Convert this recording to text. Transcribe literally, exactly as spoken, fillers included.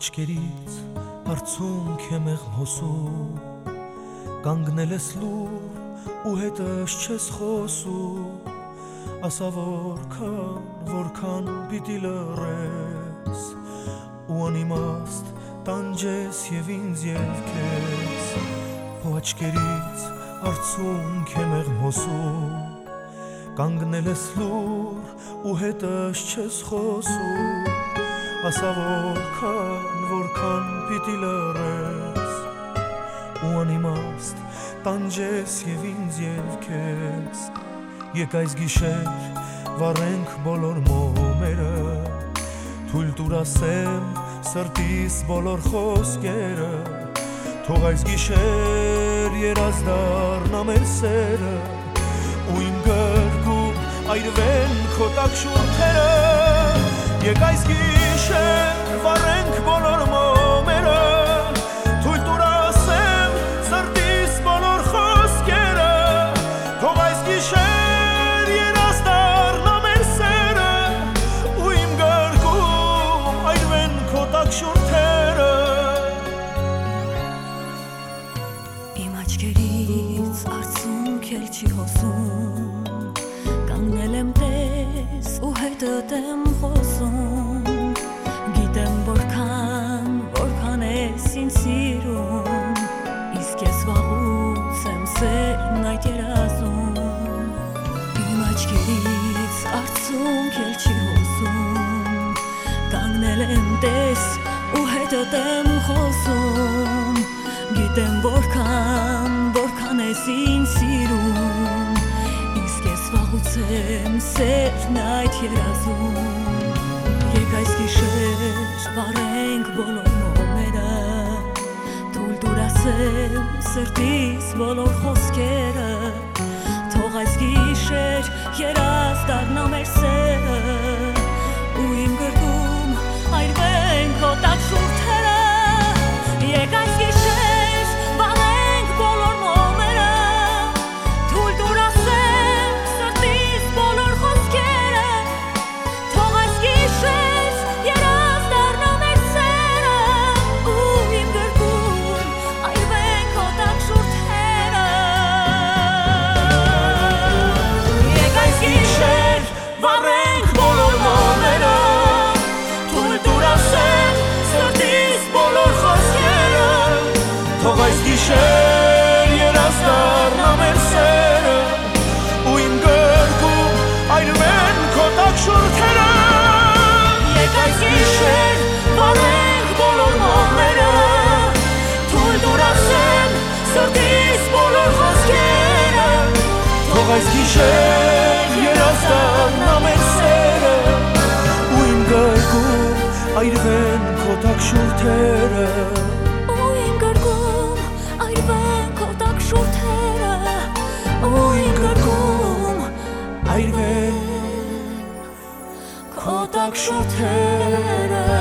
աչքերից արցունք է մեղմ հոսում, կանգնել ես լուր ու հետս չես խոսում, ասա որքան, որքան պիտի լռես ու անիմաստ տանջես և ինձ և քեզ, քո աչքերից արցունք է մեղմ հոսում, կանգնել ես լուր ու հետս չես խոսում, ասա որքան, որքան պիտի լռես ու անիմաստ տանջես և ինձ և քեզ, եկ այս գիշեր վառենք բոլոր մոմերը, թույլ տուր ասեմ սրտիս բոլոր խոսքերը, թող այս գիշեր երազ դառնա մեր սերը ու իմ գրկում այրվեն քո տաք շուրթերը, եկ այս գիշեր վառենք բոլոր մոմերը, թույլ տուր ասեմ սրտիս բոլոր խոսքերը, թող այս գիշեր երազ դառնա մեր սերը ու իմ գրկում այրվեն քո տաք շուրթերը։ Իմ աչքերից արցունք էլ չի հոսում, կանգնել եմ տես ու հետդ եմ խոսում, գիտեմ որքան, որքան ես ինձ սիրում, իսկ ես վաղուց եմ սերն այդ երազում, իմ աչքերից արցունք էլ չի հոսում, կանգնել եմ տես ու հետդ եմ խոսում, գիտեմ որքան, որքան ես ինձ սիրում, իսկ ես վաղուց եմ սերն այդ երազում, եկ այս գիշեր վառենք բոլոր մոմերը, թույլ տուր ասեմ սրտիս բոլոր խոսքերը, թող այս գիշեր երազ դառնա մեր սերը ու իմ գրկում այրվեն քո տաք շուրթերը, եկ այս գիշեր վառենք բոլոր մոմերը, թույլ տուր ասեմ սրտիս բոլոր խոսքերը, թող այս գիշեր երազ դառնա մեր սերը ու իմ գրկում այրվեն քո տաք շուրթերը, եկ այս գիշեր վառենք բոլոր մոմերը, թույլ տուր ասեմ սրտիս բոլոր խոսքերը, թող այս գիշեր երազ դառնա մեր սերը ու իմ գրկում այրվեն քո տաք շուրթերը, եկ այս գիշեր վառենք բոլոր մոմերը, թույլ տուր ասեմ սրտիս բոլոր խոսքերը, թող այս գիշեր երազ դառնա մեր սերը ու իմ գրկում այրվեն քո տաք շուրթերը, ու իմ գրկում այրվեն քո տաք շուրթերը, ու իմ գրկում այրվեն քո տաք շուրթերը։